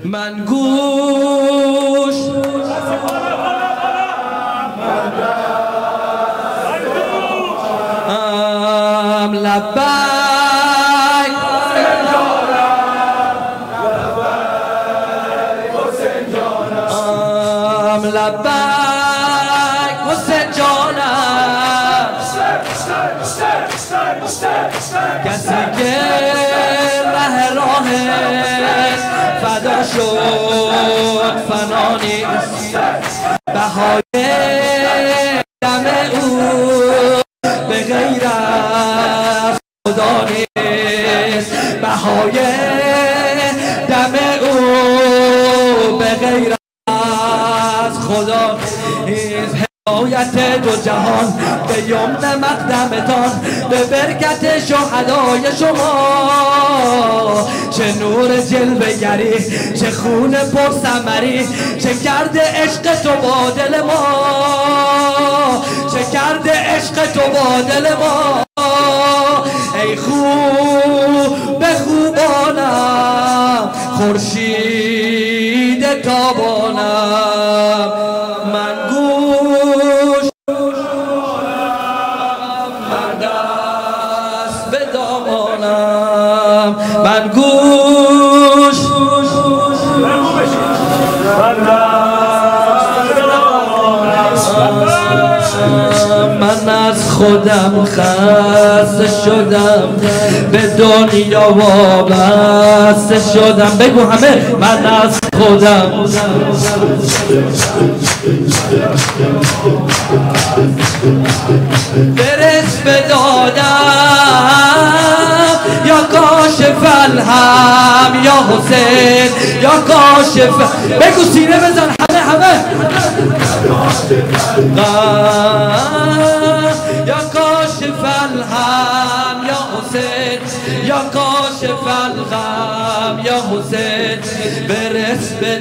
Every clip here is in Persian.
من گوش لبیک لبیک حسین جانم کسی که راه فدا شد فنا نیست بهای دم او به غیر از خدا نیست بهای دم او به غیر از خدا نیست هدایت دو جهان به یمن مقدمتان به برکت شهدای شما چه نور جلوه گری چه خون پر ثمری چه کرده عشق تو با دل ما چه کرده عشق تو با دل ما ای خوب به خوبانم خورشید تابانم من گوش من دست به دامانم من گوش من از خودم خسته شدم به دنیا وابسته شدم بگو همه من از خودم برس به دادم یا کاشف الهم یا حسین یا کاشف بگو سینه بزن همه یا کاشف الهم یا حسین یا کاشف الغم یا حسین برس به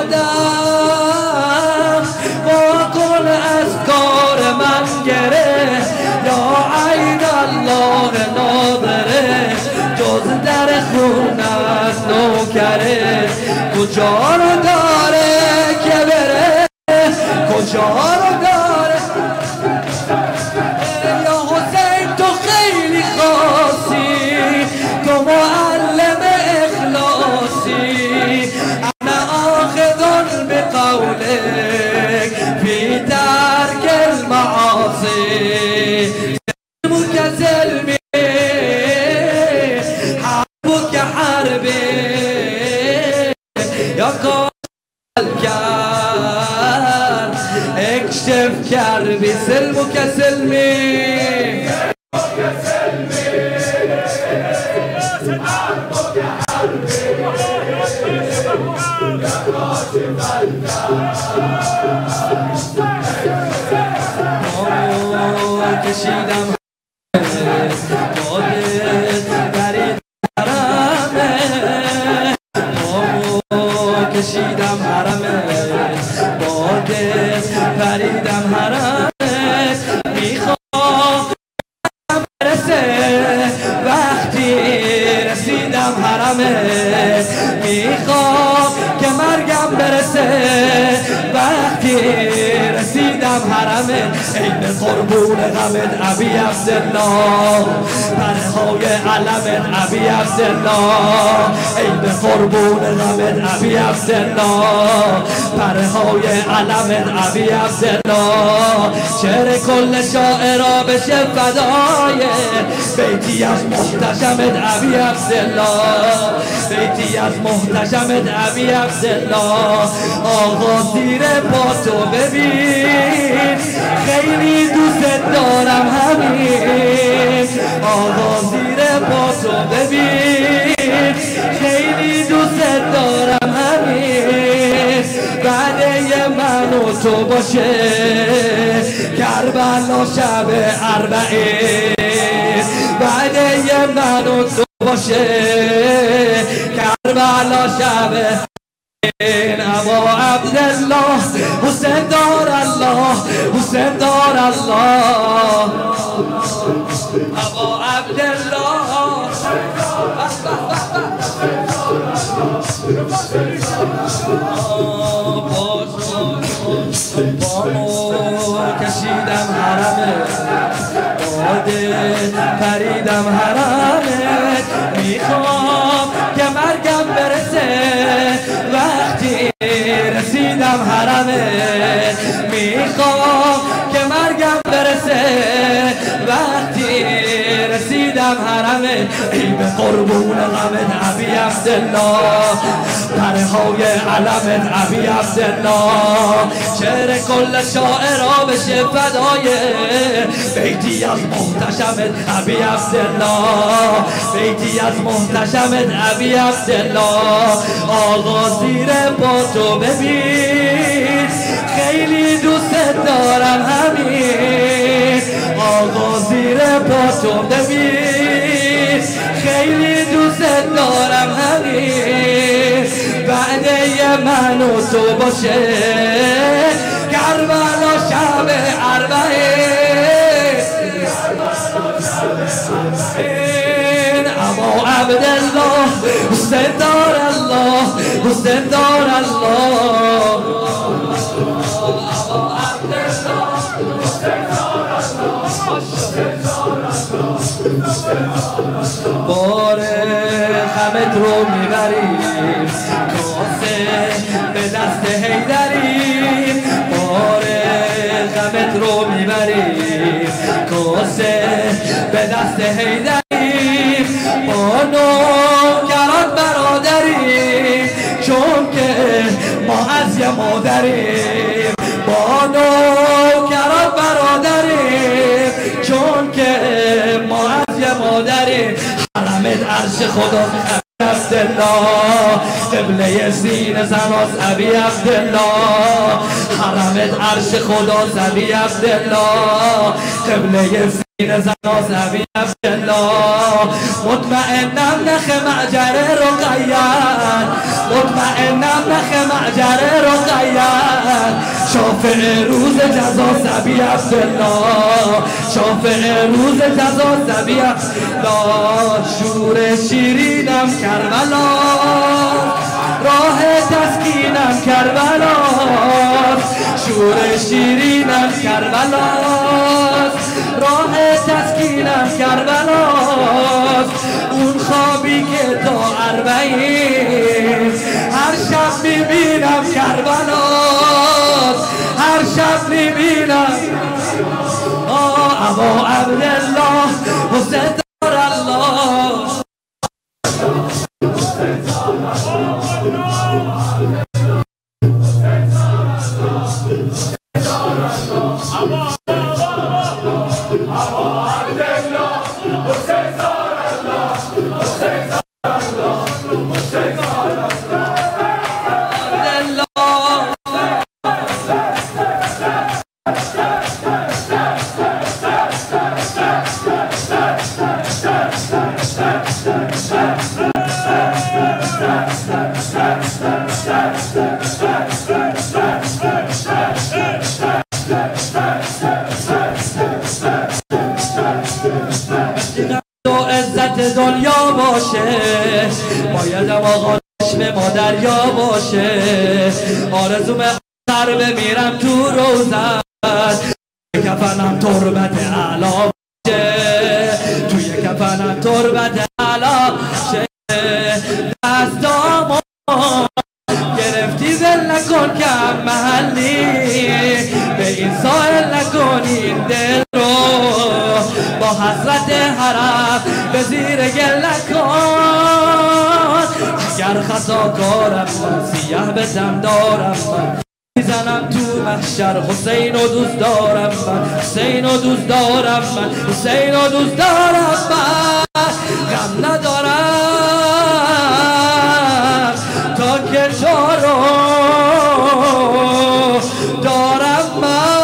دادم با کن از کار من گره یا عین الله ناظره جز در خون از نوکره کجا رو داره که بره کجا رو داره یا حسین تو خیلی خاصی تو معلم اخلاصی انا آخذ بقولك في ترك المعاصي سلمك سلمي حربك حربي یا اكشف كربي سلمك سلمي کشیدم کشیدم حرمه باده پریدم حرمه میخوام برسه وقتی رسیدم حرمه میخوام که مرگم برسه وقتی رسیدم حرمه عین قربون غمت ابی عبدالله پرهای علمت ابی عبدالله عین قربون غمت ابی عبدالله پرهای علمت ابی عبدالله شعر کل شاعرا بشه فدای بیتی از محتشمت ابی عبدالله بیتی از محتشمت ابی عبدالله آقا زیر پا تو ببین خیلی دوست دارم همین آقا زیر پا تو ببین خیلی دوست دارم همین بعده من و تو باشه کربلا شب اربعین بعده من و تو باشه کربلا شب ابا عبدالله حسین دار الله حسین دار الله ابا عبدالله کشیدم حرمه باده پریدم حرمه میخوام که مرگم برسه وقتی رسیدم حرمه میخوام که مرگم برسه وقتی رسیدم حرمه ای به قربون غمت ابی عبدالله پرهای علمت ابی عبدالله شعر کل شاعرها بشه فدای بیتی از محتشمت ابی عبدالله بیتی از محتشمت ابی عبدالله آقا زیر با تو ببین خیلی دوست دارم همین آقا زیر با تو ببین خیلی دوست دارم همین بعد من و تو باشه کربلا شب اربعه اما عبدالله حسین دار الله حسین دار الله باره غمت رو میبریم کاسه به دست حیدریم باره غمت رو میبریم کاسه به دست حیدریم با نوکران برادریم چون که ما از یه مادریم با نوکران برادریم چون که ما از یه مادریم حرمت عرش خدا عبدالله قبله سین زناس ابی عبدالله حرمت عرش خدا ابی عبدالله قبله سین زناس ابی عبدالله مطمئنم نخ معجر رقیان مطمئنم نخ معجر رقیان شافع روز جزا ابی عبدالله شافع روز جزا ابی عبدالله شور شیرینم کربلا راه تسکینم کربلا شور شیرینم کربلا راه تسکینم کربلا اون خوابی که تا اربعین هر شب میبینم کربلا هر شب میبینم ابا عبدالله حسین دار الله عزت دنیا باشه بایدم آقا چشم ما دریا باشه آرزوم آخر بمیرم تو روزت کفنم تربت اعلا باشه توی کفنم تربت اعلا باشه دستامو گرفتی ول نکن کم محلی به این ساحل نکن این دل رو با حسرت حرم به زیر گل نکن اگر خطا کارم من سیه به دم دارم من میزنم تو محشر حسین و دوست دارم من حسین و دوست دارم من حسین و دوست دارم من غم ندارم تا که تو رو دارم من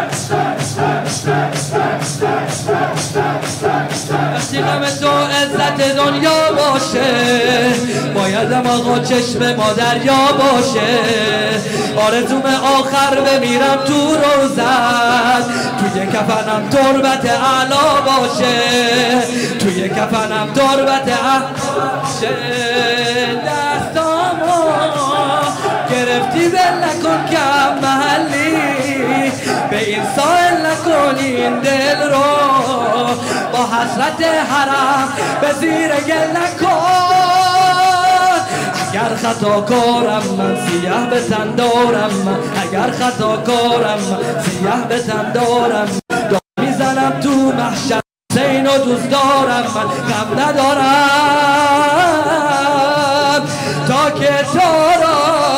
وقتی غم تو عزت وحشت دنیا باشه، بایدم آقا چشم ما دریا باشه. آرزوم آخر بمیرم تو روزت، توی کفنم تربت اعلا باشه، توی کفنم تربت اعلا باشه. دستامو گرفتی ول نکن کم محلی، به این سائل نکن این دل رو، با حسرت حرم به زیر گل نکن. اگر خطا کارم من سیاه به تن دارم من، اگر خطا کارم من سیاه به تن دارم، داد میزنم تو محشر حسین و دوست دارم من، غم ندارم تا که تو را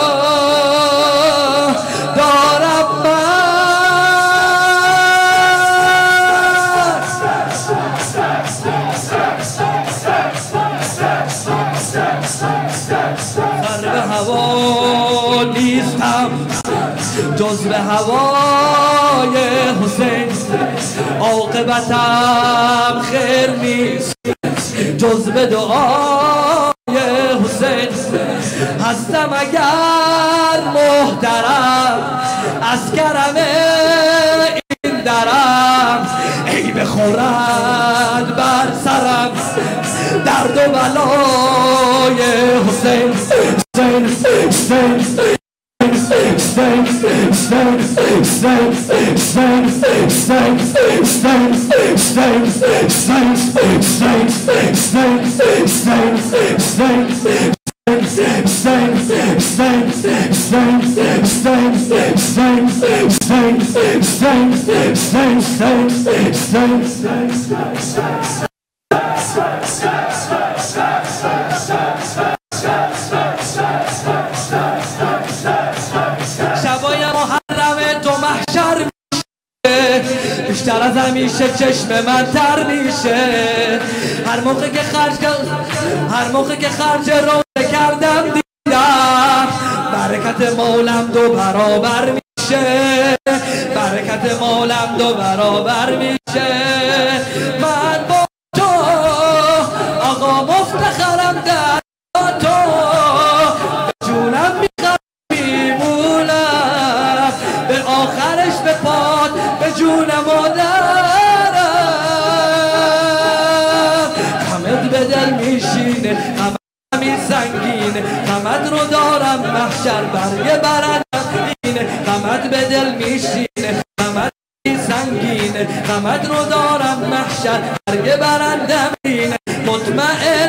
دارم من. سر به هوا نیستم جز به هوای حسین، عاقبتم خیر نیست جز به دعای حسین. هستم اگر محترم از کرم این درم، ای بخورد بر سرم درد و بلای حسین. شبای محرم تو محشر میشه، بیشتر از همیشه چشم من تر میشه. هر موقع که خرج روزه کردم دیدم، برکت مولم دو برابر میشه، برکت مولم دو برابر میشه. من با تو آقا مفتخرم در تو، جونم میخوام میمونم به آخرش به پاد به جون مادرم. غمت به دل میشینه غم همین سنگینه، غمت رو دارم محشر برگ برندم اینه. غمت به دل میشینه غمت سنگینه، غمت رو دارم محشر برگ برندم اینه. مطمئن